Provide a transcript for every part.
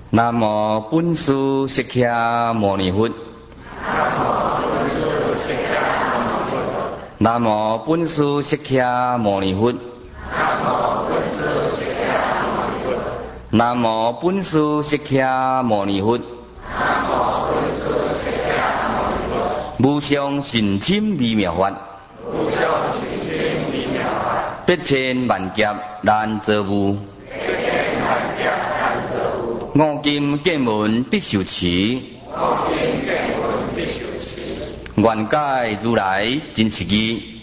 南无本师释迦牟尼佛。南无本师释迦牟尼佛。南无本师释迦牟尼佛。无上甚深微妙法，百千万劫难遭遇。五金见闻必受持，愿解如来真实义。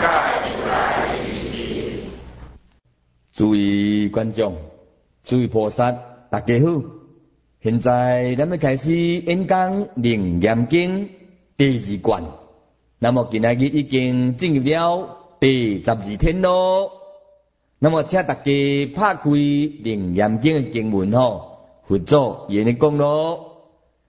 诸位观众，诸位菩萨，大家好！现在咱们开始演讲《楞严经》第二卷。那么今仔日已经进入了第12天咯。那么请大家拍开《楞严经》的经文吼。佛祖也来讲咯，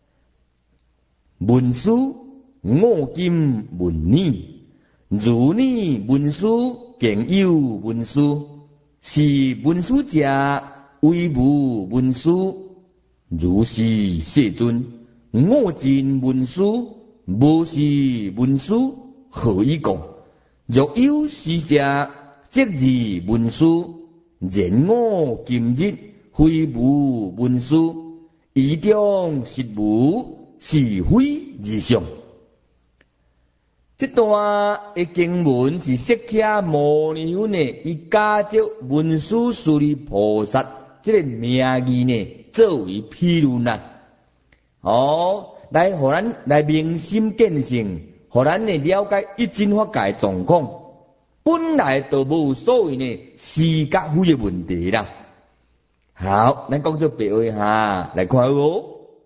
文殊我今闻你，如你文殊更有文殊，是文殊者为无文殊，如是世尊，我今文殊，无是文殊，何以讲？若有是者，即是文殊，然我今日。非无文殊，以中实无，是非而上。这段的经文是释迦牟尼佛呢，以加照文殊师利菩萨这个名义呢，作为披露呐。来互咱来明心见性，互咱呢了解一真法界状况，本来就无所谓呢是甲非的问题啦。好，咱讲做白话哈，来看哦。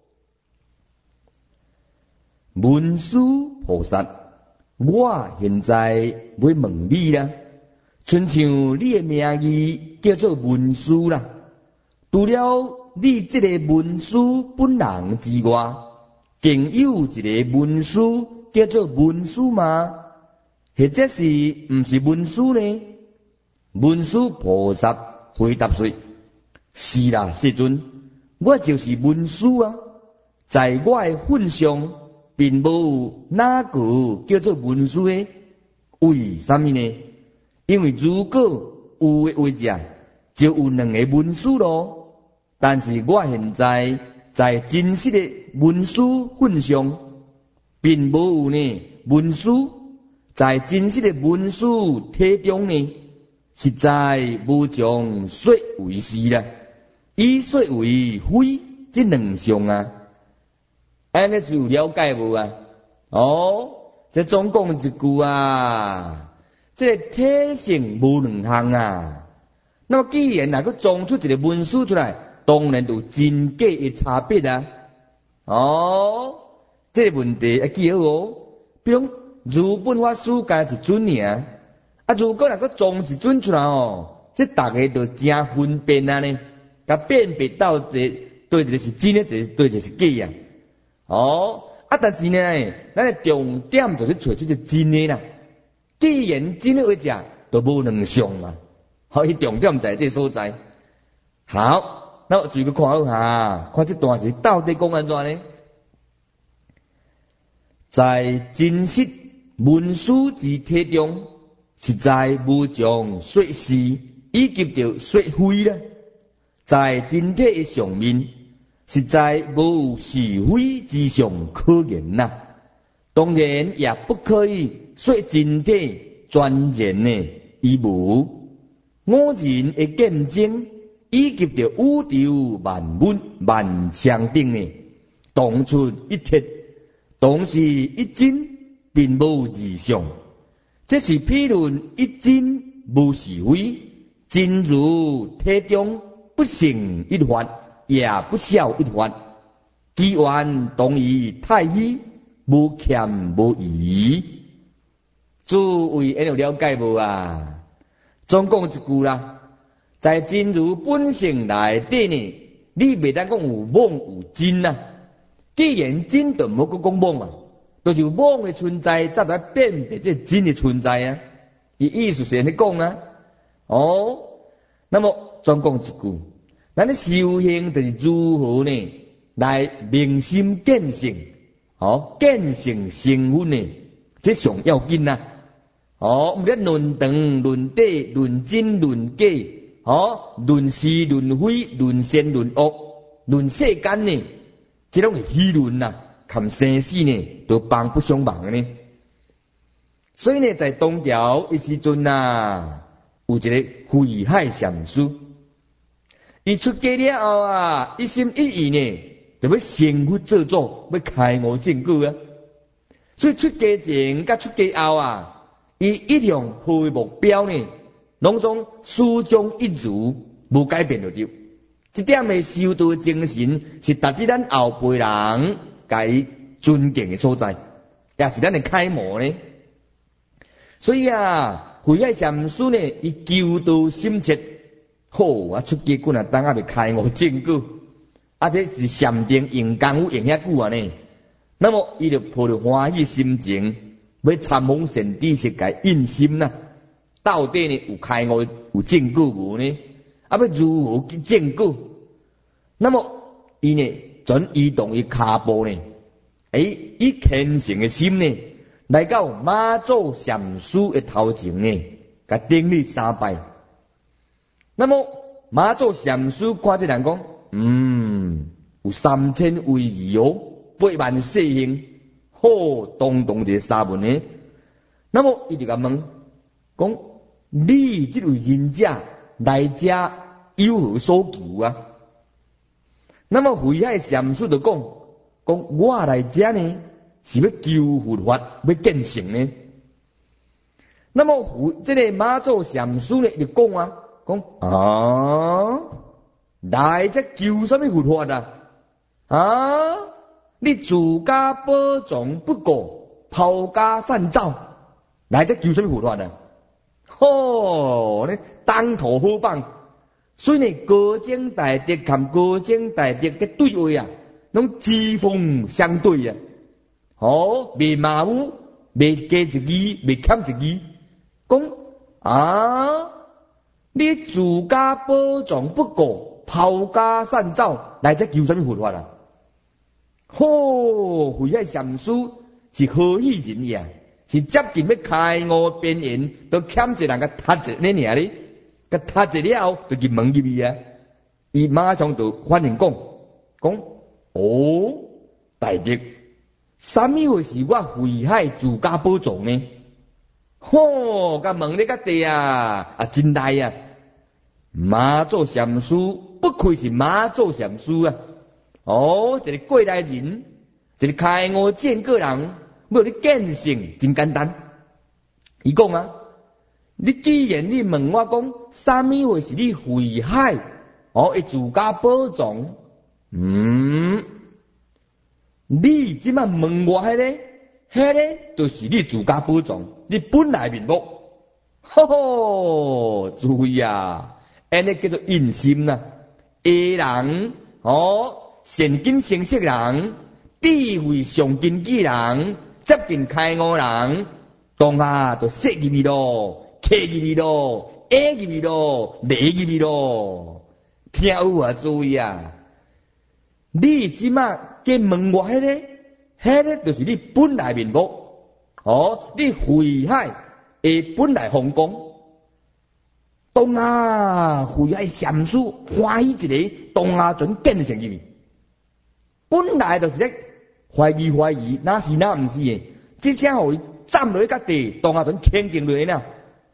文殊菩萨，我现在要问你啦，亲像你的名义叫做文殊啦，除了你这个文殊本人之外，更有一个文殊叫做文殊吗？或者是唔是文殊呢？文殊菩萨回答说。是啦，世尊，我就是文殊啊，在我的份上，并无哪个叫做文殊的。为什么呢？因为如果有的话者，就有两个文殊咯。但是我现在在真实的文殊份上，并无有呢文殊，在真实的文殊体中呢，实在无将说为是啦。以说为非，这两项啊，安尼就有了解无啊？这总共一句啊，这个体性无两项啊。那么既然个装出一个文殊出来，当然就真假的差别啊。这个问题要记好哦。比如如本法师家一尊尔，如果个装一尊出来这大家就真分辨啊呢。甲辨别到底对一个是真的，对一个是假啊。但是呢，咱的重点就是找出这真的啦。既然真的话者，就无两项嘛。伊重点在这所在。好，那我注意看好下，看这段是到底讲安怎呢？在真实文殊之体中，实在无将说是以及着说非啦。在真体的上面，实在无是非之上可言呐。当然也不可以说真体全然呢，已无我人的见证，以及着宇宙万物万象等呢，当出一切，当是一真，并无二相。这是譬论一真无是非，真如体中。不成一法，也不少一法，机缘同于太虚，无欠无疑。诸位有了解无啊？总共一句啦，在真如本性内底呢，你袂当讲有妄有真啊。既然真就无讲妄嘛，就是妄的存在，才来辨别这真的存在啊。伊意思是安尼讲啊。那么总共一句。 咱咧修行就是如何呢？来明心见性，见性成佛呢？这上要紧呐！毋咧论长、论短、论真、论假，论是、论非、论善、论恶、论世间呢？这种议论呐，含生死呢，都帮不上忙呢。所以呢，在东桥一时阵呐，有一个慧海禅师，伊出家了后啊，一心一意呢，就要成佛做主，要开悟证果啊。所以出家前甲出家后啊，伊一向抱的目标呢，拢总始终一如，无改变就对。这点的修道精神是值得咱后辈人该尊敬的所在，也是咱的楷模呢。所以啊，慧海禅师呢，伊求道心切，好啊，出家棍啊，当下未开悟证果，这是禅定用功夫用遐久啊呢。那么伊就抱着欢喜心情，要参访善知识来印心呐。到底呢有开悟有证果无呢？要如何去证果？那么伊呢，转移动伊骹步呢？以虔诚的心呢，来到马祖禅师的头前呢，甲顶礼3拜。那么马祖禅师看这人讲，有3000威仪8万世行，好堂堂一个沙门呢。那么伊就甲问讲，你这位仁者来遮有何所求啊？那么慧海禅师就讲我来遮呢是要求佛法，要见性呢。那么这个马祖禅师呢就讲来遮求什么佛法啊？你自家保重不顾，抛家散灶，来遮求什么佛法呢？当头好棒。所以呢，高僧大德和高僧大德的对话啊，拢针锋相对啊。未马虎，未加一字，未欠一字。讲你自家保重不顾，抛家散灶，来遮求什么佛法啊？慧海禅师是何许人也？是接近要开悟边缘，都欠一人甲读一呢尔哩。甲读一了后，就去问入去啊。伊马上就反应讲，大德，什么会是我慧海自家保重呢？甲问你个地啊，真大啊！马祖禅师不愧是马祖禅师啊！一个过来人，一个开悟见个人，要你见性真简单。伊讲啊。你既然你问我讲，什么会是你慧海会自家保重？你即摆问我迄个就是你自家保重，你本来面目。注意啊，安尼叫做印心呐。A 人善根成熟人，智慧上根基人，接近开悟人，当下就说入去咯。客入去咯，A入去咯，礼入去咯，听有啊，注意啊！你即马给问我迄个就是你本来面目，你慧海的本来风光，当下慧海禅师欢喜一个，当下准见成入去，本来就是咧怀疑，哪是哪毋是的，即声互伊站落去甲地，当下准肯定落去了。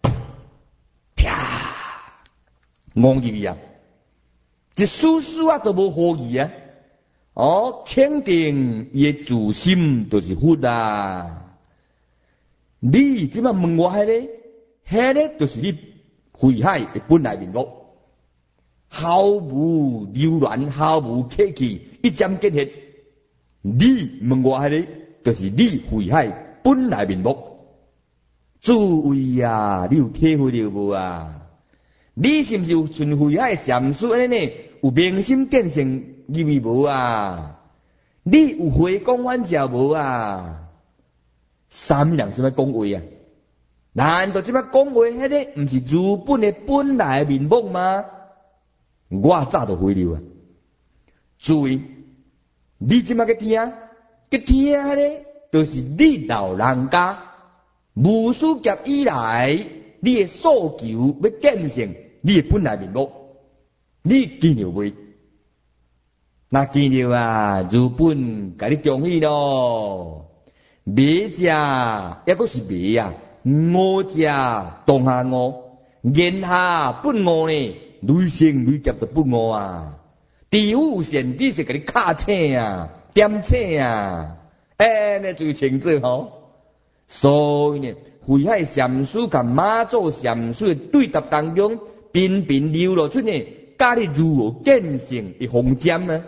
望入去啊，一丝丝啊都无好意啊！肯定伊的自心就是佛啊！你即摆问我迄个就是你慧海的本来面目，毫无流乱，毫无客气，一针见血。你问我迄个就是你慧海本来面目，诸位啊，你有体会到无啊？你是不是有像慧海禅师安尼呢？有明心见性入去无啊？你有回光返照无啊？啥物人即摆讲话啊？难道即摆讲话迄个毋是自本的本来面目吗？ 我早就回流啊。注意，你即马个听咧，就是你老人家无数劫以来，你的诉求要见成你的本来面目，你见着未？那见着啊，如本甲你恭喜咯。迷者抑阁是迷啊，误者当下误，言下不误呢，累成累劫就不误啊。地府现底是甲你卡请啊，点请啊，那就清楚吼。所以呢，慧海禅师甲马祖禅师的对答当中，频频流露出呢，教你如何见性的方针呢？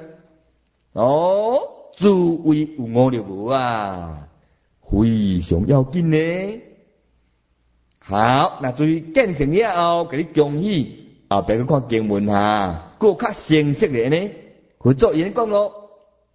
诸位有误了无啊？非常要紧呢。好，那注意见成了后，给你恭喜后别个看经文哈，更较清晰的呢。合作演讲咯。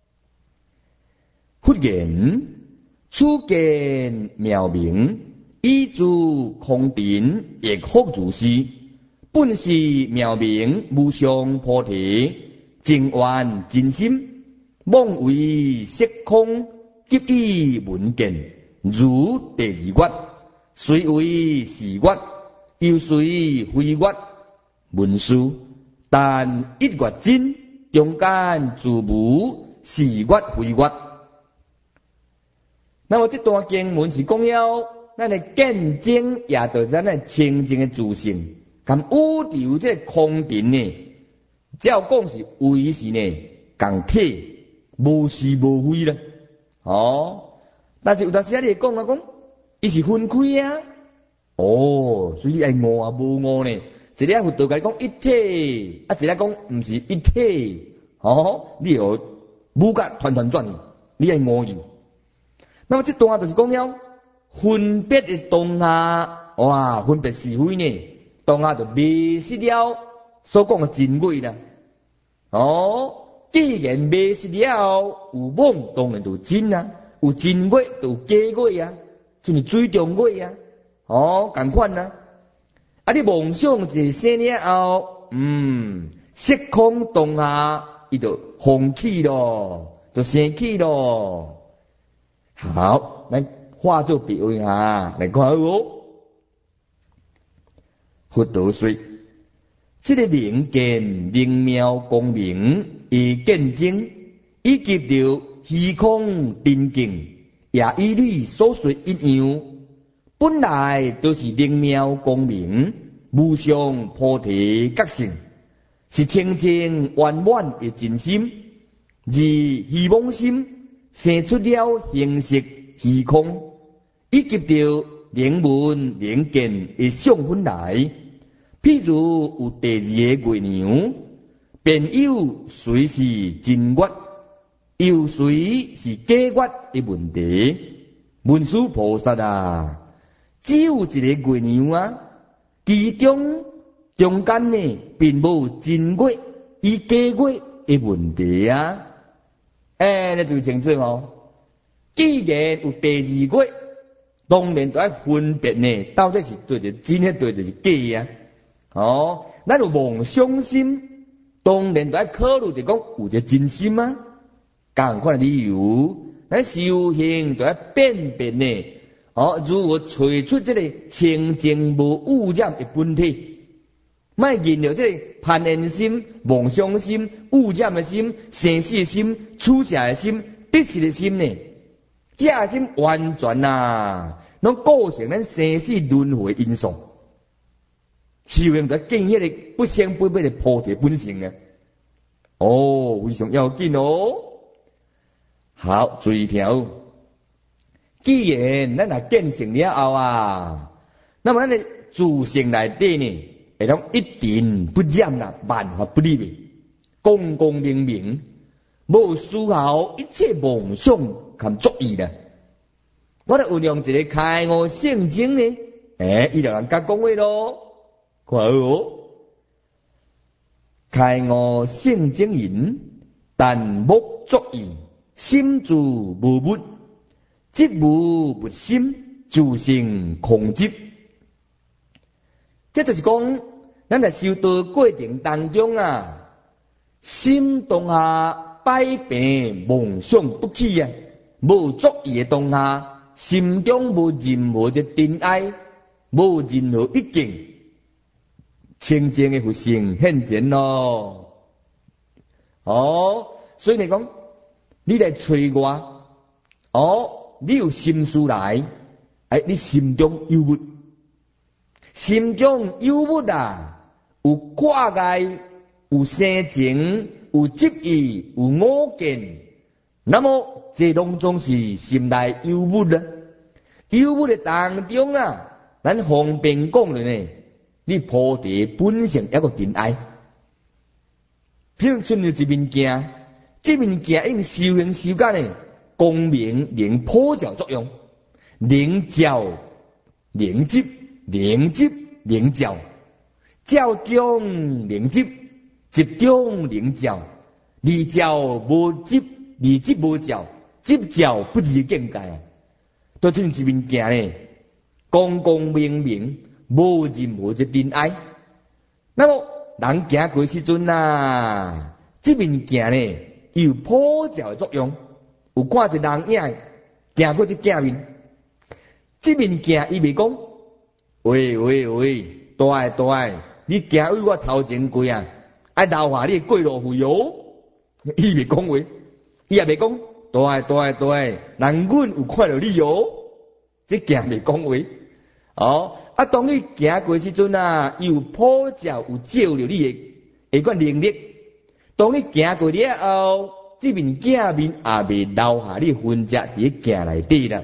忽然，初见妙明，依诸空顶，亦复如是。本是妙明，无上菩提，净愿真心，妄为色空。急以闻见，如第二月，虽为是月，又虽非月，文殊，但一月真，中间自无是月非月。那么这段经文是讲了，咱的见证也就是咱的清净的自性，跟宇宙这空顶呢，照讲是为是呢，共体无是无非啦。但是有当时啊，你讲啊讲，伊是分开啊。所以你爱误啊，无误呢。一个佛道甲你讲一体，一个讲毋是一体。你有武甲团团转去，你爱误去。那么这段就是讲了分别的当下，哇，分别是非呢，当下就迷失了所讲的真伪啦。既然迷失了，有妄当然就真啊，有真伪就有假伪啊，就是最重伪啊。同款啊。你妄想一生了后，色空当下，伊就放弃咯，就生气咯。好，来化作比喻哈，来看哦。佛道说，这个灵见灵妙光明以见证，以及着虚空真境，也与你所说一样，本来都是灵妙光明、无上菩提觉性，是清净圆满的真心，而希望心生出了形式虚空，以及着灵闻灵见的相分来。譬如有第二个月娘，便有谁是真月，又谁是假月的问题。文殊菩萨啊，只有一个月娘啊，其中间呢，并无真月与假月的问题啊。那就清楚哦。既然有第二月，当然就要分别呢，到底是对着真的，对着是假啊。咱有妄想心，当然就要考虑着讲有一个真心啊。同款的理由，咱修行就要辨别呢。如何找出这个清净无污染的本体？莫引了这个攀缘心、妄想心、污染的心、生死的心、取舍的心、得失的心呢？这心完全拢构成咱生死轮回因素。修行就建迄个不生不灭的菩提本性啊！非常要紧哦。好，注意听。既然咱也见成了后啊，那么咱的自性内底呢，会当一定不染啦，万法不离的，光光明明，无丝毫一切妄想含作意啦。我哋运用一个开悟圣经呢，伊就人家讲话咯。看开悟圣经言，但莫作意，心自无物，即无物心，自性空寂。这就是讲，咱在修道过程当中啊， 心当下百病妄想不起啊，无作意的当下，心中无任何的尘埃，无任何一境，清净的佛性现前咯。所以你讲，你来找我，你有心事来，你心中忧郁，心中忧郁啊，有挂碍，有生情，有执意，有我见，那么这拢总是心内忧郁啊。忧郁的当中啊，咱方便讲了呢，你菩提本性一个尘埃，譬如像一面镜，这面镜因修行修到呢，光明能普照作用，能照能执，能执能照，照中能执，执中能照，二照无执，二执无照，执照不至境界。都像一面镜呢，光光明明，无任何一尘埃。那么人行过时阵啊，这面镜呢有普照作用，有看一人影行过这镜面，这面镜伊袂讲，喂，大，你行为我头前过啊，留下你的过路费哦。伊袂讲话，伊也袂讲。大，人阮有看到你哟，这镜未讲话。当你行过时阵啊，有普照，有照了你的迄款能力。当你行过了后，这面镜面也未留下你痕迹伫镜内底啦。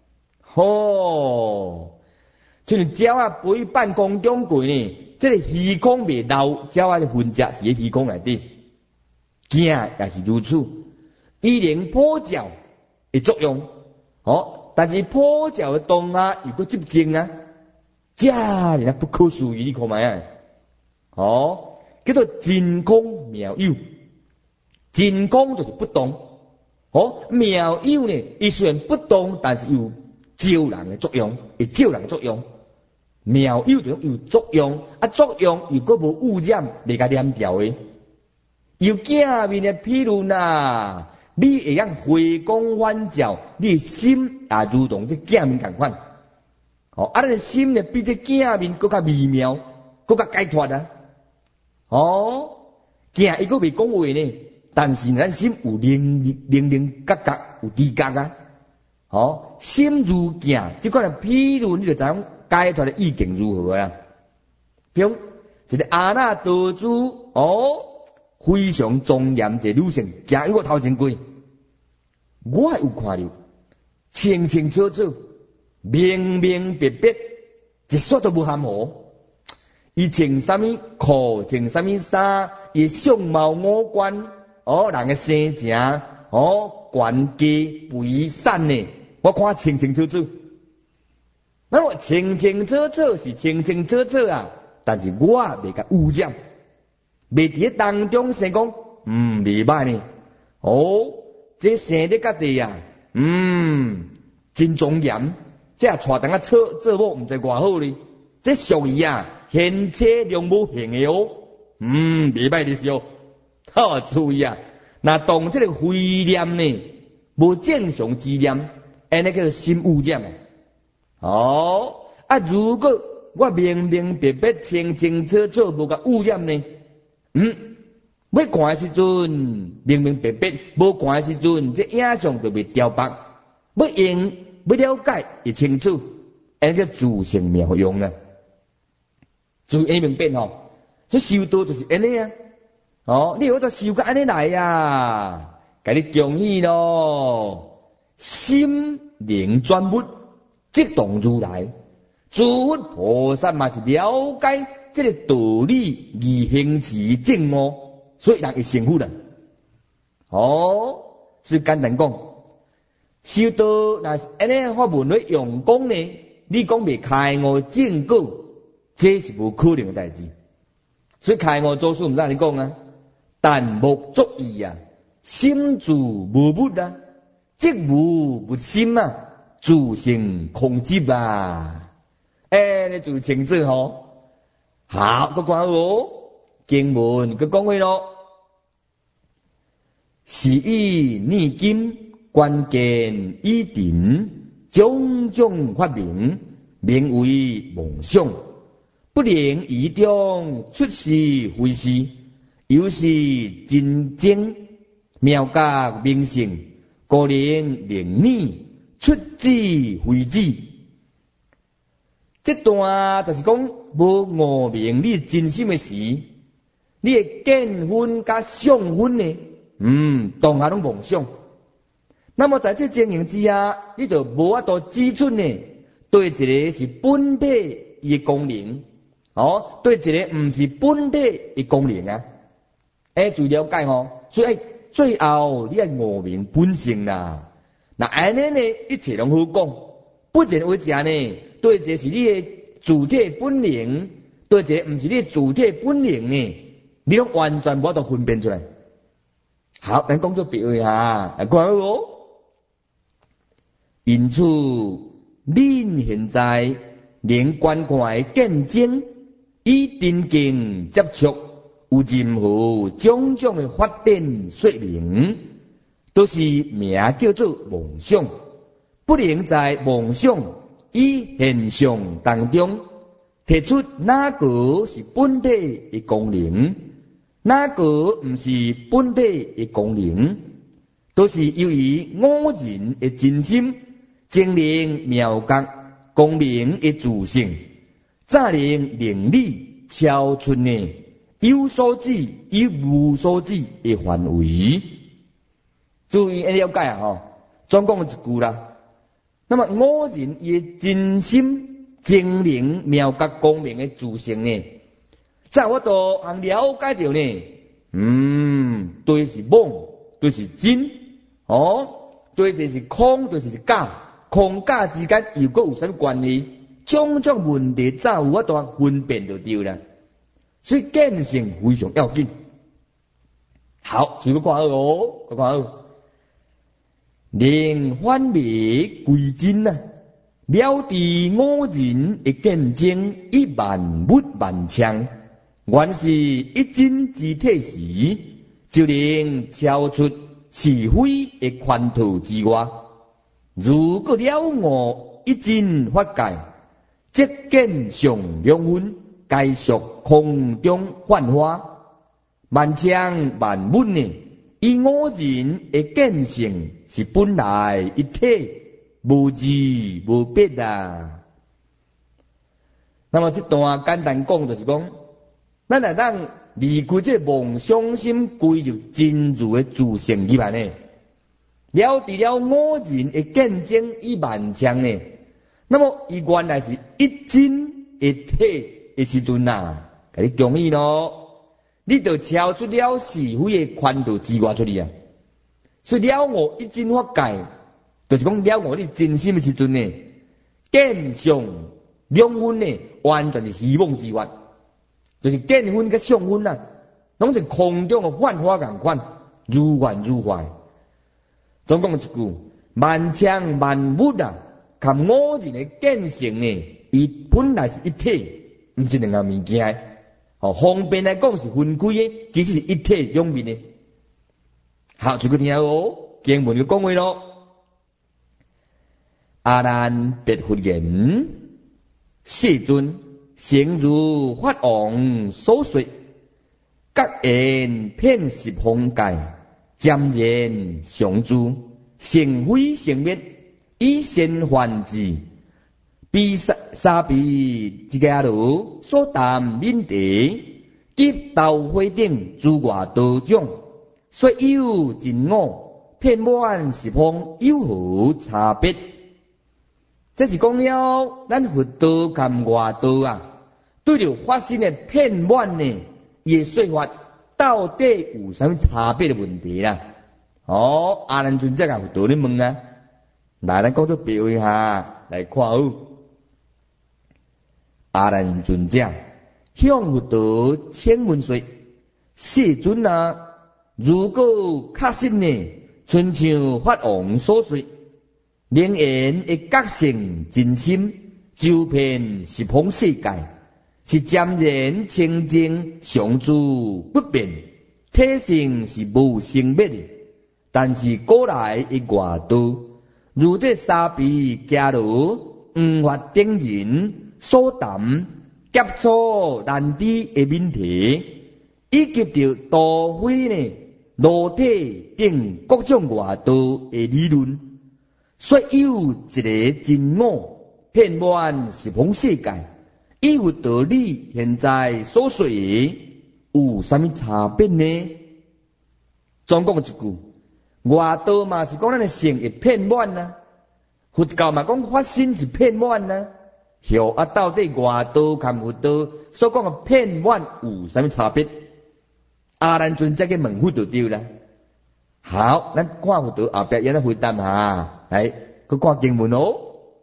像鸟啊飞半空中过呢，这个虚空未留鸟啊的痕迹伫虚空内底，镜也是如此。伊能普照的作用，但是普照的当下有个执证啊，这人不可思议，你看卖啊，叫做真空妙有，真空就是不动，妙有呢，伊虽然不动，但是有照人的作用，会照人的作用，妙有就有作用，作用又个无污染，袂甲黏掉的，有镜面的譬如呐。你会用回光返照，你的心也如同这镜面同款。你的心呢比这镜面更加微妙，更加解脱啊。镜伊个未讲话呢，但是咱心有零角角，有知觉啊。心如镜，即款的譬如你就知影解脱的意境如何啊？比如一个阿那道主，非常庄严一个女性，行喺我头前过。我有看到，清清楚楚，明明白白，一说都无含糊。伊穿什么裤，穿什么衫，伊相貌五官，人的生情，关机肥瘦呢，我看清清楚楚。那么清清楚楚是清清楚楚啊，但是我未甲污染，未伫当中先讲，未歹呢，这生得家己啊，真庄严，这带当做某毋知偌好哩。这属于贤妻良母型的袂歹的是注意啊！那当这个慧念呢，无正常之念，安尼叫做心污染如果我明明白白、清清楚楚，无甲污染呢，要看的时阵，明明白白；无看的时阵，这影像就袂调白。要用，要了解，会清楚，安尼叫自性妙用啊！自因明白这修道就是安尼啊！你有得修个安尼来啊，甲你恭喜咯！心灵专物，即动如来，诸佛菩萨嘛是了解这个道理而行持正悟。所以人会成佛人，是简单讲，修道那安尼法门来用功呢？你讲未开悟正果，这是无可能的代志。所以开悟做事唔让你讲啊，但无作意啊，心自无物啊，即无不心啊，自性空寂啊，你就清楚好，个关经文佢讲话咯， 是以逆境关键已定，种种发明，名为梦想，不能以中出世非是，有是真正妙觉明性，故能令你出自非子。这段就是讲，无悟明你真心的时，你的见分甲想分呢，当下拢妄想。那么在这情形之下，你就无法度指出呢，对一个是本体伊的功能，对一个毋是本体的功能啊。注意了解所以最后你要悟明本性啦。那安尼呢，一切拢好讲。不然为啥呢？对一个是你的主体本能，对一个毋是你的主体本能呢，你拢完全无法度分辨出来。好，咱讲做比喻哈，来看好。因此，恁现在连观看的见证，以真经接触，有任何种种的发展说明，都是名叫做妄想，不能在妄想以现象当中提出哪个是本体的功能，哪个毋是本体的功能，都是由于我人的真心。精灵妙觉功能的自性，才能令你超出呢有所指与无所指的范围。注意了解总共一句啦。那么我人伊的真心精灵妙觉功能的自性呢，在我都能了解到呢，对是妄，对是真，对是空，对是假。空假之间又有什么关系？种种问题早有法度分辨就对啦。所以见性非常要紧。好，就要看好看好。令反灭归真啊，了知我人的见证以万物万象，原是一真之体时，就能超出是非的圈套之外。如果了悟一真法界，即见上两分，皆属空中幻化，万象万物呢，以我人的见性是本来一体，无自无别啊。那么这段简单讲就是讲，咱来当离开这妄想心，归入真如的自性里面呢。了知了我人的见证与万象呢，那么伊原来是一真一体的时阵啊，给你同意咯，你就超出了是非的圈套之外出去啊。所以了悟一真法界，就是讲了悟你真心的时阵呢，见相两分呢，完全是虚妄之外，就是见分跟相分啊，拢是空中的幻化共款，如幻如幻。总共一句，万象万物啊，甲我人的见性呢，伊本来是一体，毋是两个物件。方便来讲是分开的，其实是一体两面的。好，就个听经文嘅讲话咯。阿难别佛言：世尊，诚如法王所说，各言遍十方界。渐然相诸，成非成灭，以先还之。比沙比之家路所谈免地，及道会顶诸外道种，虽有真我，遍满十方，有何差别？这是讲了，咱佛道跟外道啊，对着发生的遍满呢，也说法。到底有什么差别的问题啦？阿难尊者啊，佛道咧问啊，来咱讲做比喻下来看好。阿难尊者向佛道请问说：世尊啊，如果确实呢，亲像法王所说，灵言的觉性真心，周遍十方世界。是渐然清净常住不变，体性是无生灭的， 但是过来一外道，如这沙比加如黄发顶人所谈接触难知的问题，以及着多非呢裸体等各种外道的理论，说有一个真我片面是方世界，与有道理现在所说的有啥物差别呢？总讲一句，外道嘛是讲咱的性会片面啊，佛教嘛讲发心是片面啊，后啊到底外道跟佛道所讲的片面有啥物差别？阿难尊者嘅问佛就对啦。好，咱看佛道后壁也来回答下，来，佮看经文哦。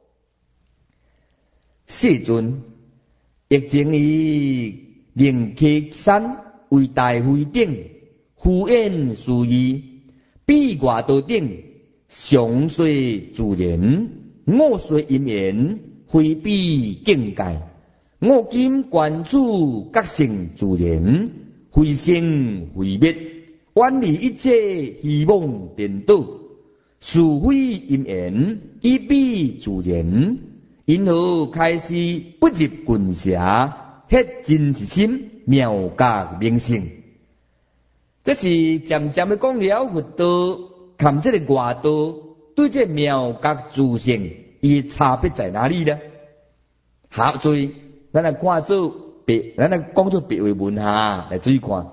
世尊，疫情以灵溪山为大会顶，敷衍事义，比外道顶常随自然，我随因缘，非比境界。我今观处觉性自然，非生非灭，远离一切希望颠倒，殊非因缘，以比自然。因何开始不入群邪，迄真实心妙觉明性。这是渐渐的讲了佛道含这个外道对这妙觉自性，伊差别在哪里呢？好，注意，咱来看做别，咱来讲做别为文下来注意看。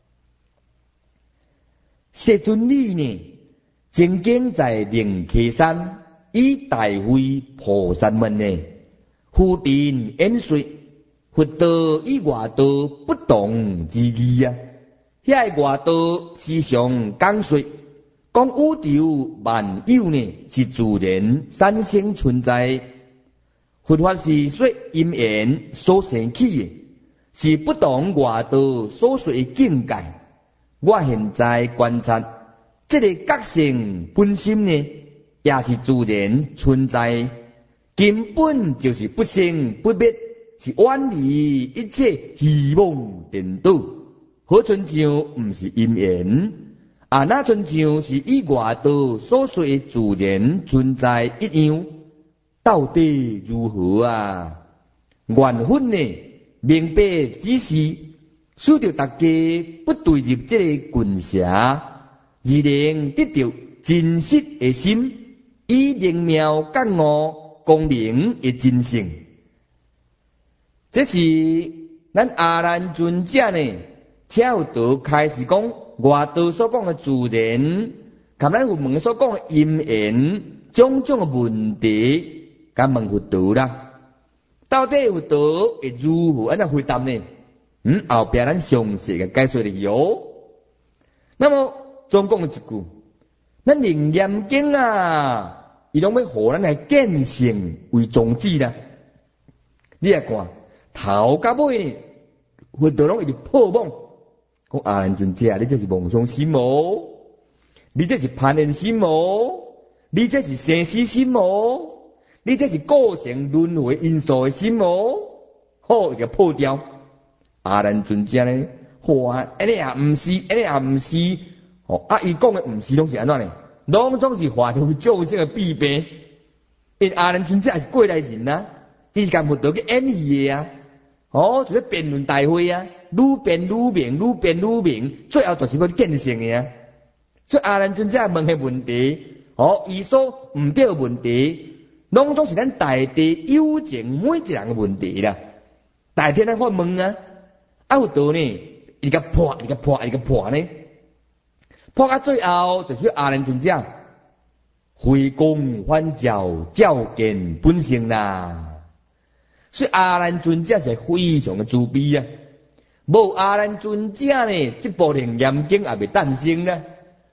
世尊你呢，曾经在灵溪山。以大会菩萨们呢，复定演说，佛道与外道不同之义啊！遐个外道时常讲说，讲宇宙万有呢是自然产生存在，佛法是说因缘所生起的，是不同外道所说的境界。我现在观察这个觉性本心呢，也是自然存在，根本就是不生不灭，是远离一切希望颠倒。好亲像不是因缘，那亲像是以外道所说的自然存在一样。到底如何啊？缘分呢，明白只是使得大家不对入这个群邪，而能得到真实的心。以灵妙觉悟光明的真性，这是咱阿难尊者呢，才有道开始讲外道所讲的自然，甲咱有问所讲的因缘种种的问题，甲问佛道啦。到底佛道会如何安那回答呢？后边咱详细嘅解说的有。那么总讲一句，咱灵验经啊。伊拢要互咱来见性为宗旨啦。你来看头甲尾呢，佛道拢一直破妄，讲阿难尊者，你这是妄想心魔，你这是攀缘心魔，你这是生死心魔，你这是构成轮回因素的心魔，好就破掉。阿难尊者呢，哇，安尼也毋是，安尼也毋是，伊讲的毋是拢是安怎呢？拢总是化度做这个弊病，因阿难尊者是过来人啊，伊是甲佛道去演戏的啊，就是辩论大会啊，愈辩愈明，愈辩愈明，最后就是要见性的啊。所以阿难尊者问的问题，伊所毋对的问题，拢总是咱大地有情每一人的问题啦。大体咱发问啊，有道呢，伊甲破，伊甲破，伊甲破呢。破到最后，就是阿难尊者回光返照，照见本性啦。所以阿难尊者是非常的慈悲啊！无阿难尊者呢，这部灵验经也未诞生啦。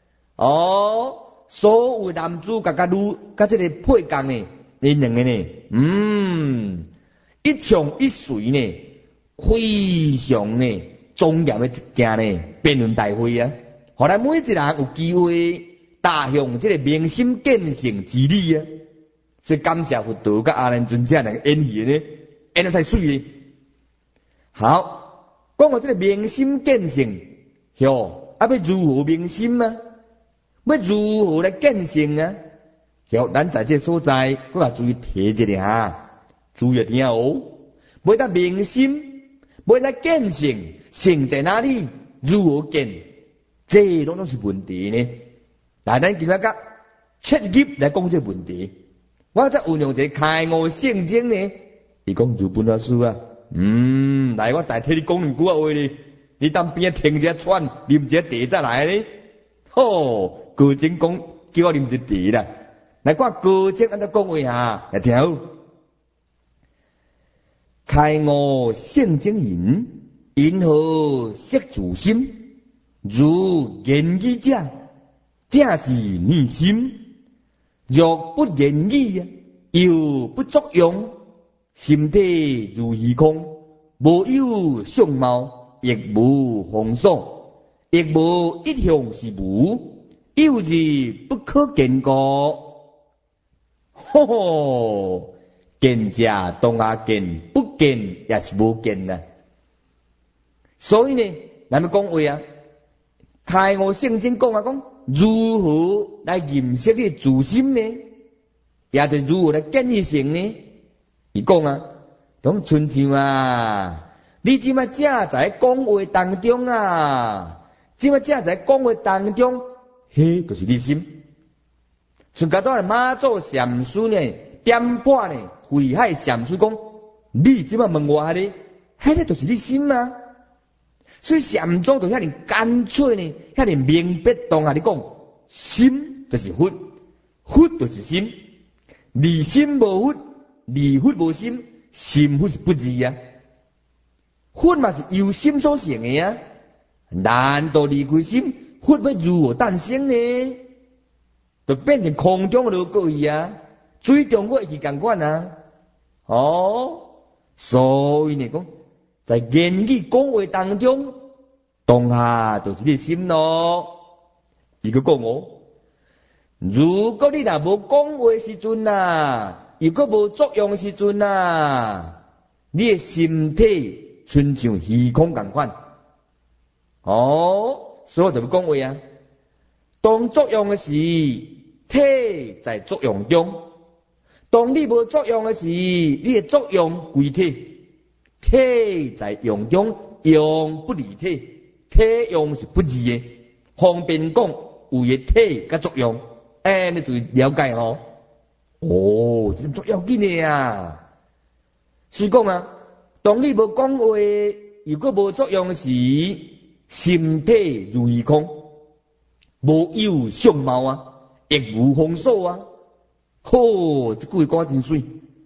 所有男主甲女甲这个配角呢，因两个呢，一唱一随呢，非常呢庄严的一件呢辩论大会啊！后来每一人有机会踏向这个明心见性之理啊！所以感谢佛道甲阿难尊者两个演戏呢，演得太水了。好，讲到这个明心见性，要如何明心啊？ 要如何来见性啊？要咱在这所在，我要注意提一下，注意听哦。要得明心，要得见性，性在哪里？如何见？这拢是问题呢。但咱今仔个切入来讲这问题，我再运用一个开悟圣经呢。伊讲日本老师啊，来我代替你讲两句话呢。你当边听一下喘，啉一下茶再来呢。吼，高僧讲叫我啉一茶啦。来看高僧安怎讲话啊？来听好。开悟圣经云：因何识自心？如言语者，正是念心。若不言语，又不作用，心体如虚空，无有相貌，亦无风所，亦无一向是无，有之不可见过。吼吼，见者当下见，不见也是无见呐。所以呢，咱们讲话啊，开悟圣经讲啊，讲如何来认识你自心呢？也就如何来见异性呢？伊讲啊，讲亲像啊，你即摆正在讲话当中啊，即摆正在讲话当中，迄就是你心。像甲到马祖禅师呢，点破呢，慧海禅师讲，你即摆问我下哩，迄个就是你心啊。所以禅宗就遐尼干脆呢，遐尼明白当下你讲，心就是佛，佛就是心，离心无佛，离佛无心，心佛是不二啊。佛嘛是由心所成的啊，难道离开心，佛要如何诞生呢？就变成空中落过去啊，水中过去共款啊。所以呢讲。在言语讲话当中，当下就是你心咯。伊个讲如果你若无讲话时阵啊，如果无作用时阵啊，你的心体亲像虚空共款。所以就要讲话啊。当作用的时，体在作用中；当你无作用的时，你的作用归体。体在用中，用不离体，体用是不二的。方便讲有个体甲作用，你注意了解哦。这足要紧的啊！是讲啊，当你无讲话，如果无作用时，心体如虚空，无有相貌啊，亦无风所啊。这句话真水，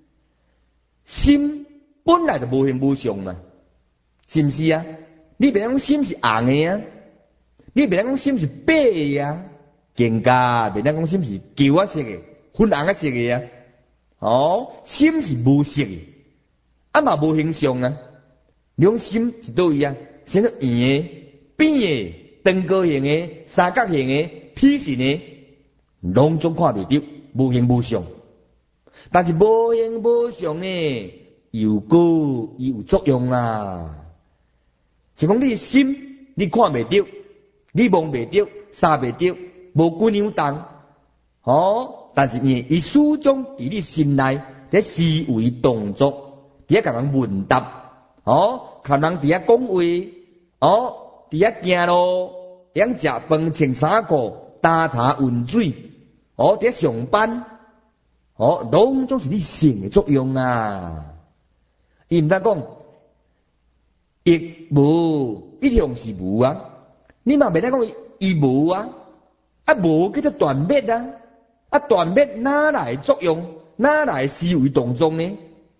心。本来就无形无相嘛，是毋是啊？你别讲心是红的啊，你别讲心是白的啊，更加别讲心是球啊色的、粉红啊色的啊。心是无色的，嘛无形象啊。你讲心是倒位啊？像是圆的、扁的、长高形的、三角形的、梯形的，拢总看袂到，无形无相。但是无形无相呢？有果伊有作用啊！就讲你心，你看袂到，你摸袂到，杀袂到，无几样动。但是伊始终伫你心内，伫思维动作，伫甲人问答，看人伫讲话，伫行路，养食饭、穿衫裤、打茶、运水，伫上班，拢总是你性的作用啊！伊毋通讲，亦无一向是无啊！你嘛袂当讲伊无啊，无叫做断灭啊，断灭哪来作用？哪来思维动作呢？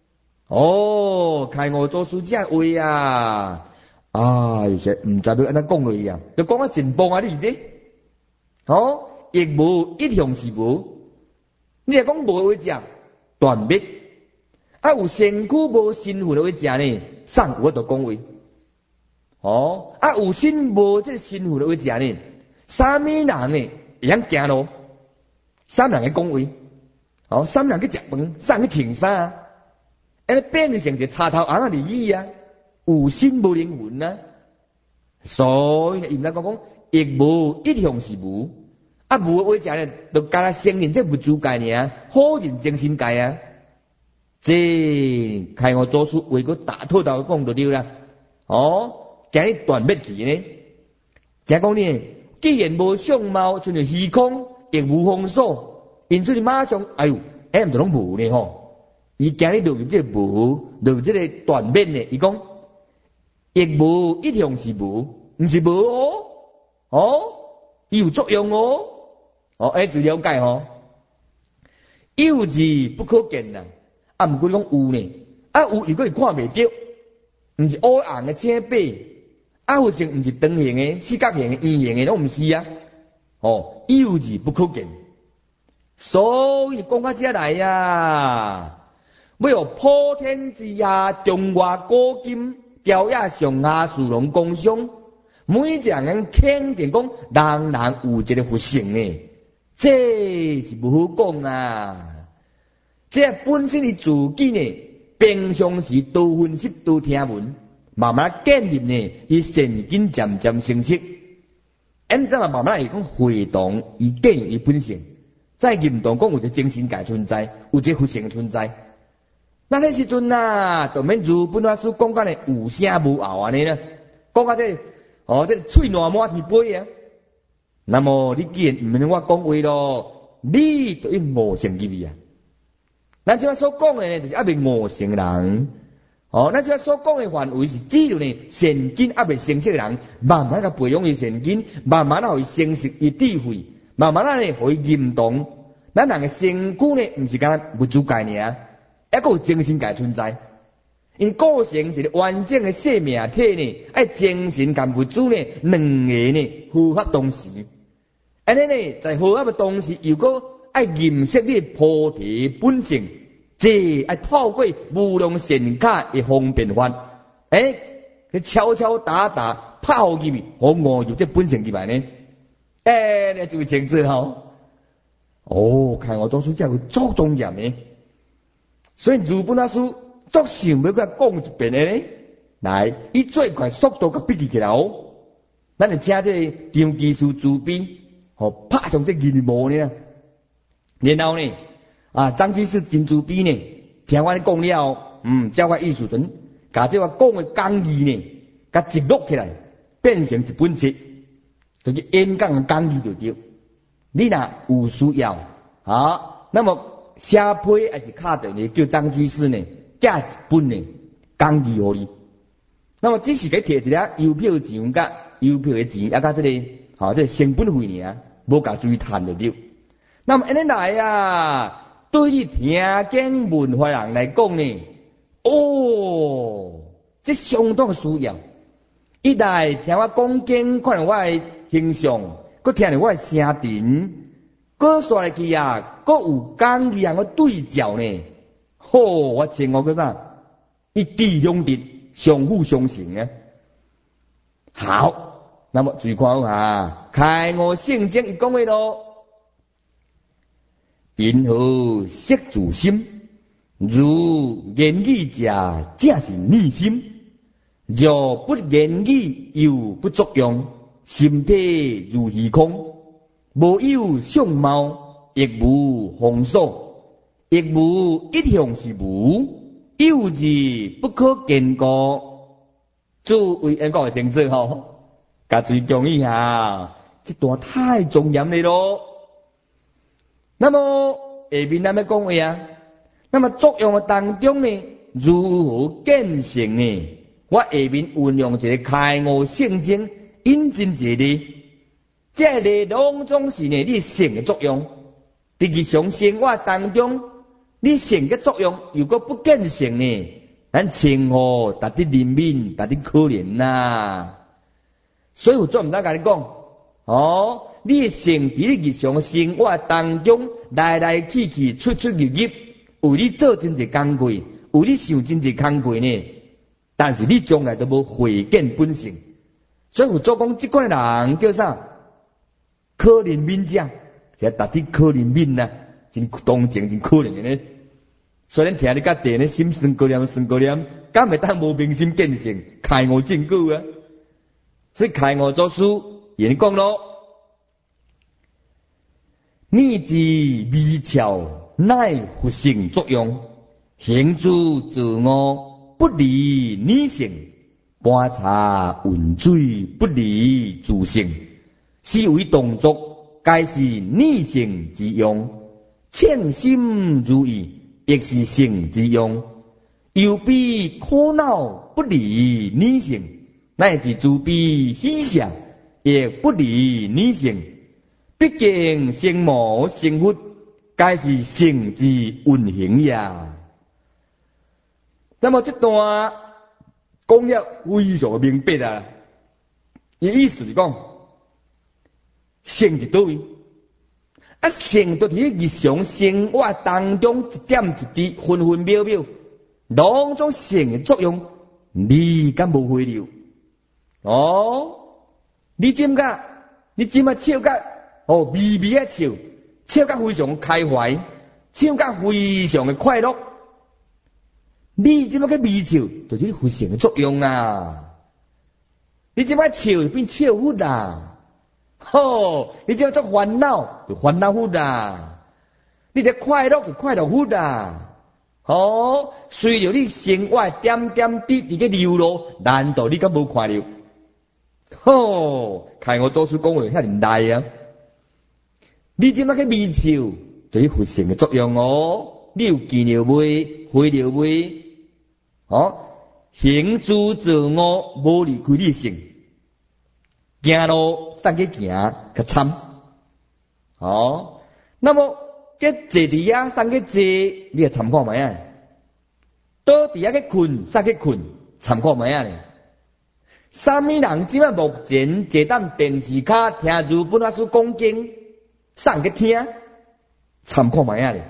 开悟做书这话啊！有些毋知要安怎讲落去啊，就讲真棒啊！你这，亦无一向是无，你若讲无话讲断灭。有身躯无身份的话食呢，上我就讲话。有身无这个身份的话食呢，啥物人呢会晓行路？啥人去讲话？啥人去食饭？啥人去穿衫？变成一个插头红的利益啊！有身无灵魂啊！所以呢，伊毋通讲亦无一向是无， 啊无话讲咧，就干那承认这物主界尔，好人精神界啊。这开我做书为个大套头讲就对啦。哦，今日断灭去呢？听讲呢，既然无相貌，就係虚空，亦无风所，因此你马上，哎呦，唔就拢无呢吼。伊今日落入这无，落入这个断灭呢。伊讲，亦无一向是无，唔是无哦，哦，伊有作用哦，哦，就了解吼。有字不可见呐，啊，唔过讲有呢，啊有如果伊看袂到，唔是乌红嘅青白。啊，有时唔是长形的、四角形的、圆形的，拢唔是啊。哦，有字不可见，所以讲到这来呀，要有普天之下，中外古今，雕也上下殊荣共享，每一个人肯定讲，人人有一个佛性呢，这是不好讲啊。这本身的自己呢，平常时多分析多听闻。慢慢建立呢，伊神经渐渐成熟，因怎啊慢慢会讲回动，伊建立伊本性，再认同讲有一个精神界存在，有一个佛性存在。那迄时阵啊，就免如本法师讲讲的有声无后安尼啦，讲到这这喙烂满天飞啊。那么你既然唔免我讲话咯，你就应悟性入去啊。咱即摆所讲的呢，就是还未悟性人。咱即所讲的范围是只有呢神经还未成熟的人，慢慢甲培养伊神经，慢慢互伊成熟伊智慧，慢慢呢互伊认同。咱人的身躯呢，毋是干物质界尔，还佫有精神界存在。因构成一个完整的生命体呢，爱精神甲物质呢两个呢合合同时，安尼呢在合合的同时，又佫爱认识你菩提本性。这爱透过无量善巧的方便法，去敲敲打打泡入去，好悟入这本性入来呢。你就会清楚吼。看我做书这个足庄严的，所以如本阿师足想要甲讲一遍的呢。来，以最快速度甲笔记起来哦。咱就请这张技师主笔，拍上这银幕呢。然后呢？张居士真主笔呢，听我讲了，照我意思阵，甲这我讲的讲义呢，甲记录起来，变成一本册，就是演讲的讲义就对。你若有需要，那么写批还是卡顿呢，叫张居士呢，寄一本呢讲义互你。那么只是给摕一个邮票钱，甲邮票的钱，甲这个，这成本费呢，无甲注意赚就对。那么安尼来啊。对你听经文化人来讲呢，这相当需要。一来听我讲经，看到我的形象，佮听到我的声调，佮说来去啊，佮有讲义啊，我对照呢。我称我个啥？一举两得，相辅相成啊。好，那么注意看啊，开我圣经一讲话咯。因何色自心？如言语者，正是内心。若不言语，又不作用。心体如虚空，无有相貌，亦无风所，亦无一向是无。有字不可见过。诸位讲个清楚吼，甲注意讲一下，这段太重要了咯。那么下面咱要讲话啊，那么作用的当中呢，如何见性呢？我下面运用一个开悟圣经引证一个，这个拢总是呢你性的作用。在日常生活当中，你性的作用如果不见性呢，咱称呼达啲怜悯，达啲可怜呐。所以我专门甲你讲，你的性伫你日常生活当中来来去去、出出入入，有你做真侪工课，有你想真侪工课呢。但是你将来都无回见本性，所以有做讲即款人叫啥？可怜悯者，即达啲可怜悯呐，真同情，真可怜的呢。虽然听你甲地呢心生高念，生高念，敢会当无明心见性，开悟证据啊！所以开悟做书，言讲咯。 逆之微巧，乃佛性作用。行诸自我，不离理性；观察运水，不离自性。是为动作，皆是理性之用；称心如意，亦是性之用。又比苦恼不离理性，乃至自比喜舍，亦不离理性。毕竟成魔成佛，皆是性之运行也。那么这段讲了非常明白啊！伊意思是讲，性是倒位？啊，性就伫日常生活当中一点一滴、分分秒秒，两种性的作用，你敢无会了？哦，你今仔笑甲微微啊笑，笑甲非常开怀，笑甲非常的快乐。你即摆个微笑，就是佛性的作用啊！你即摆笑变笑佛啦，你即摆做烦恼就烦恼佛啦，你的快乐就快乐佛啦。随着你生活点点滴滴嘅流露，难道你敢无看到？看我做事讲话遐尼大啊！你即摆个微笑，就是佛性的作用哦。你有见了未？会了未？行诸自我，无离开理性，行路散去行较惨。那么这坐伫遐散去坐，你也参看卖啊？倒伫遐去困散去困，参看卖啊？啥物人即摆目前坐当电视卡听如本阿师讲经，散去听，参看卖啊？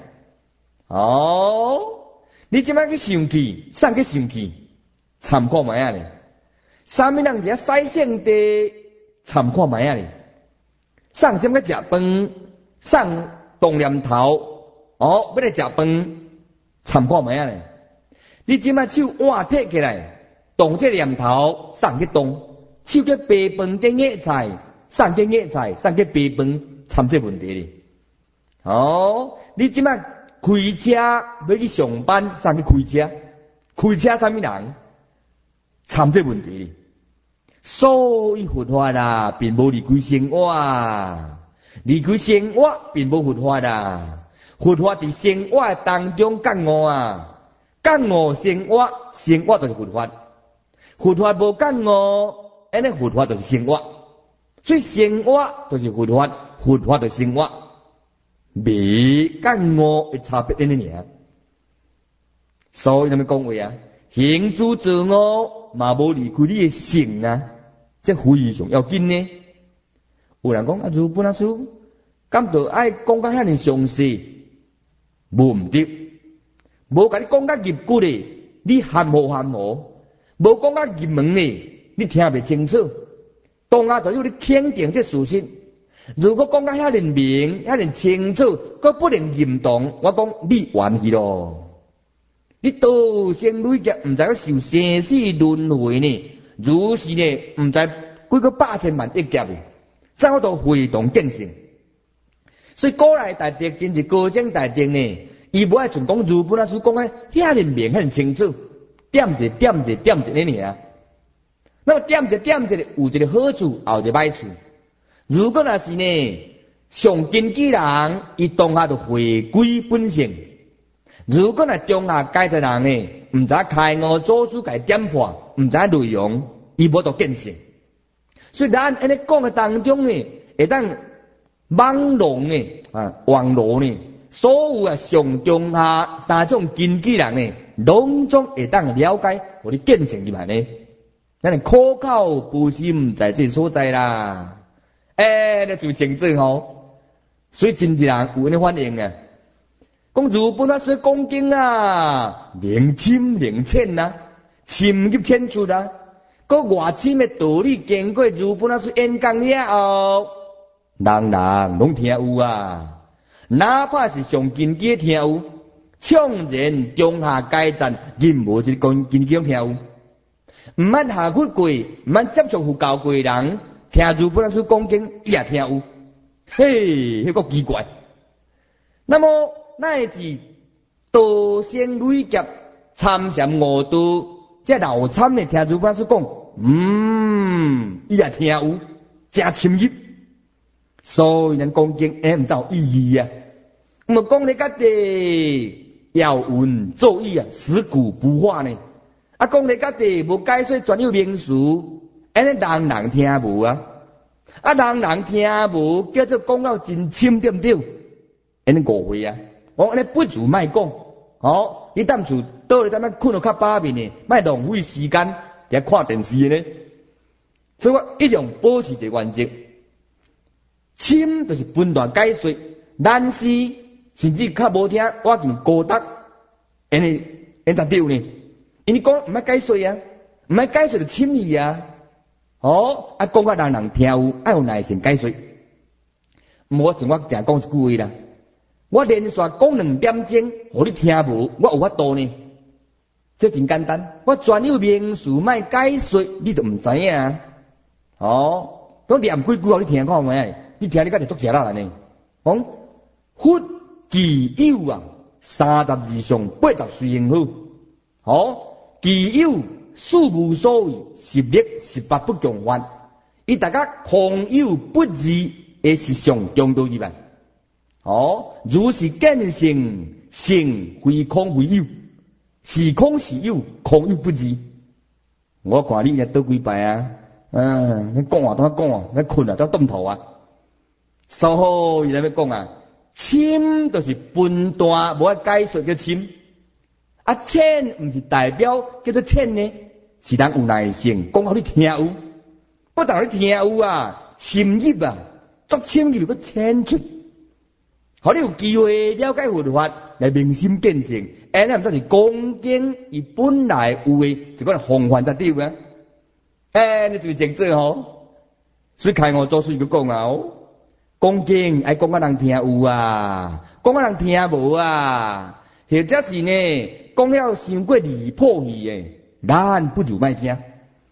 你即摆去生气，散去生气，参看卖啊？啥物人伫遐洗性地，参看卖啊？送点个食饭，送动念头，要来食饭，参看卖啊？你即摆手换摕起来，动这念头，送去动，手去白饭这野菜，送去野菜，送去白饭，参这问题哩。你即摆开车要去上班，送去开车，开车啥物人？参这问题哩。所以佛法啊，并无离开生活，离开生活并无佛法啊。佛法伫生活当中觉悟啊，觉悟生活，生活就是佛法。佛法无觉悟，安尼佛法就是生活。所以生活就是佛法，佛法就是生活，未觉悟的差别在哪里啊？所以咱们讲话啊，行诸自我，嘛无离开你的性啊。这非常要紧呢。有人讲如本阿师，敢着爱讲到遐尼详细，无毋对，无甲你讲到入骨的，你含糊含糊；无讲到入门的，你听袂清楚。当下就有你肯定这事实。如果讲到遐尼明、遐尼清楚，佮不能认同，我讲你完去咯。你道生累劫，毋知要受生死轮回呢？如是呢，毋知几个百千万亿劫的，怎都会动见性。所以古来大德真是高僧大德呢，伊无爱纯讲如本阿师讲遐尼明、遐尼清楚，点者点者点者呢尔。那么点者点者有一个好处，也有一个歹处。如果若是呢，上根基人，伊当下就回归本性。如果若中下阶层人呢，毋知开悟祖师甲点破，毋知内容，伊无得见性。所以咱安尼讲的当中呢，会当网络呢，网络呢，所有上中下三种根基人呢，拢总会当了解我的见性入来呢。咱苦口不心在这所在啦，那就清楚吼。所以真济人有安尼反应啊。讲如本阿师讲经啊，灵深灵浅啊，深入浅出啊，个外深的道理经过如本阿师演讲了后，人人拢听有啊，哪怕是上根基听有，纵然中下阶层任何一个根基听有，毋捌下佛过，毋捌接触佛教过的人，听如本阿师讲经伊也听有，嘿，迄个奇怪。 那么乃至道仙累劫参禅悟道，这老参的听主法师讲，伊也听有，真深入。所以咱讲经，唔有意义啊。我们讲咧个地要文作义啊，死古不化呢。啊，讲咧个地无解说专有名词，安尼人听无啊。啊，人听无，叫做讲到真深，对不对？安尼误会啊！我安尼不如卖讲，你当厝倒咧，踮困到较饱面呢，卖浪费时间伫看电视呢。所以我一样保持一个原则，深就是分段解说，难是甚至较无听，我就高达，安尼才对呢。因为讲唔爱解说啊，唔爱解说就深意啊。讲甲人听有，爱有耐心解说。我像我定讲一句话啦，我连续讲2点钟，互你听无，我有法度呢。这真简单，我专有名词卖解说，你就唔知影啊。讲念几句互你听看觅，你听你敢就足食啦呢。讲佛其有啊，32相80随形好，其有事无所谓，10力18不共犯。伊大家空有不二的实相中道入来。如是见性，性非空非有，是空是有，空有不二。我看你也倒几摆啊，你讲啊，当讲啊，你困啊，当动头啊。所以咱要讲啊，深就是分段，无爱解说叫深。浅唔是代表叫做浅呢，是人有耐性，讲互你听有，不但你听有啊，深入啊，足深入个浅出，互你有机会了解佛法来明心见性，安尼毋则是讲经伊本来有诶一个防范才对啊。你就是正做所以开悟做事就讲啊，讲经爱讲甲人听有啊，讲甲人听无啊。或者是呢，讲了伤过离谱去诶，咱不如莫听。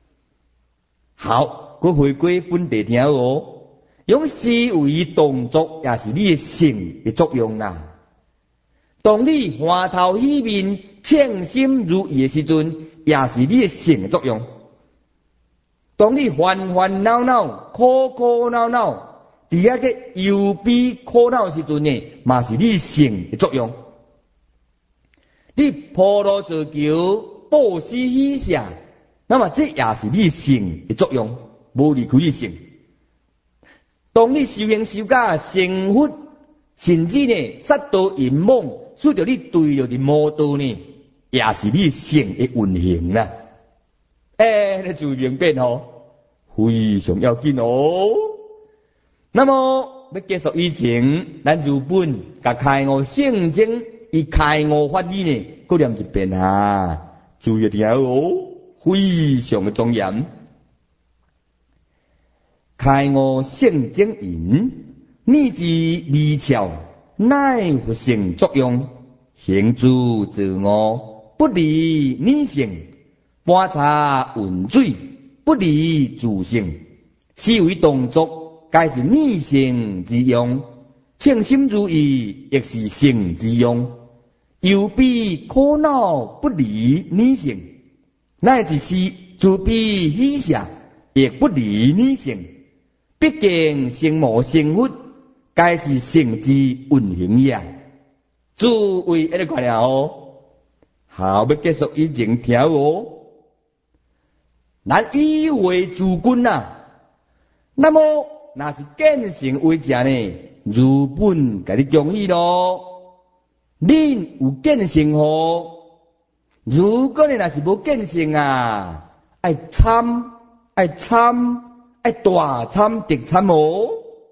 好，我回归本地听用思维动作也是你的性的作用啦。当你欢头喜面、称心如意的时阵，也是你的性的作用。当你烦烦恼恼、苦苦恼恼，伫遐个忧悲苦恼的时阵呢，嘛是你性的作用。你铺路造桥、布施喜舍，那么这也是你性的作用，无离开你性。当你修行修甲成佛，甚至呢杀到淫妄，使到你对着的魔道呢，也是你性的运行啦。你就明白非常要紧那么要结束以前，咱就本甲开悟圣经。伊开悟法理呢，搁念一遍啊！注意听非常的庄严。开悟圣经言：逆之微巧，乃佛性作用，行诸自我，不离逆性，观察运水，不离自性，思维动作，皆是逆性之用，称心如意，亦是性之用。忧悲苦恼不离逆性，乃至是自悲喜舍，亦不离逆性。毕竟成无成佛，皆是性之运行也。诸位一个看了好，要结束以前听咱以为诸君啊，那么若是见性为者呢，如本甲你讲义咯。恁有见性如果你若是无见性啊，爱参，爱大参特参悟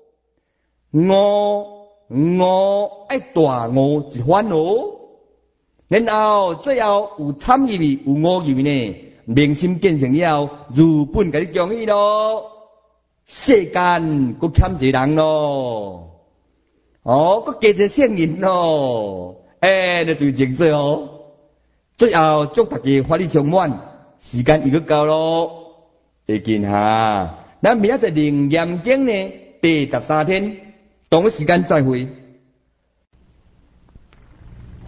爱大悟一番然后最后有参入去，有悟入去呢，明心见性了后，如本甲你讲义咯。世间佫欠一个人咯。佫加一个圣人咯，你最正做最后祝大家法力充满，时间又到咯，会见哈。咱明仔载灵验经呢，第13天，同一时间再会。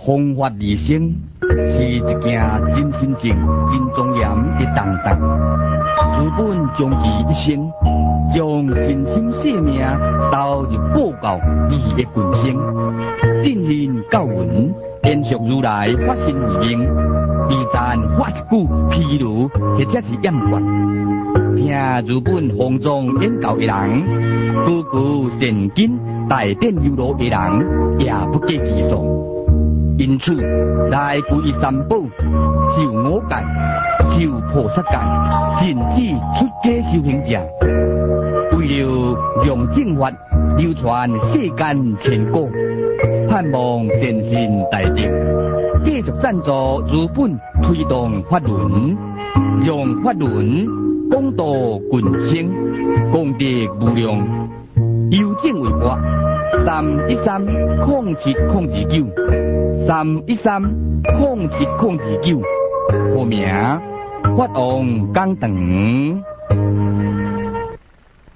弘法利生是一件真深情、真庄严的重担。日本终其一生，将身心性命投入报告义的群生，进行教文，延续如来法身慧命，而赞发一句譬如或者是掩冠。听日本方丈演教的人，句句善经大典优罗的人，也不计其数。因此，来皈依三宝、受五戒、受菩萨戒，甚至出家修行者，为了让正法流传世间千古，盼望善信大德继续赞助日本推动法轮，让法轮广度群生，功德无量。邮政微博313-0709，313-0709，户名法王讲堂。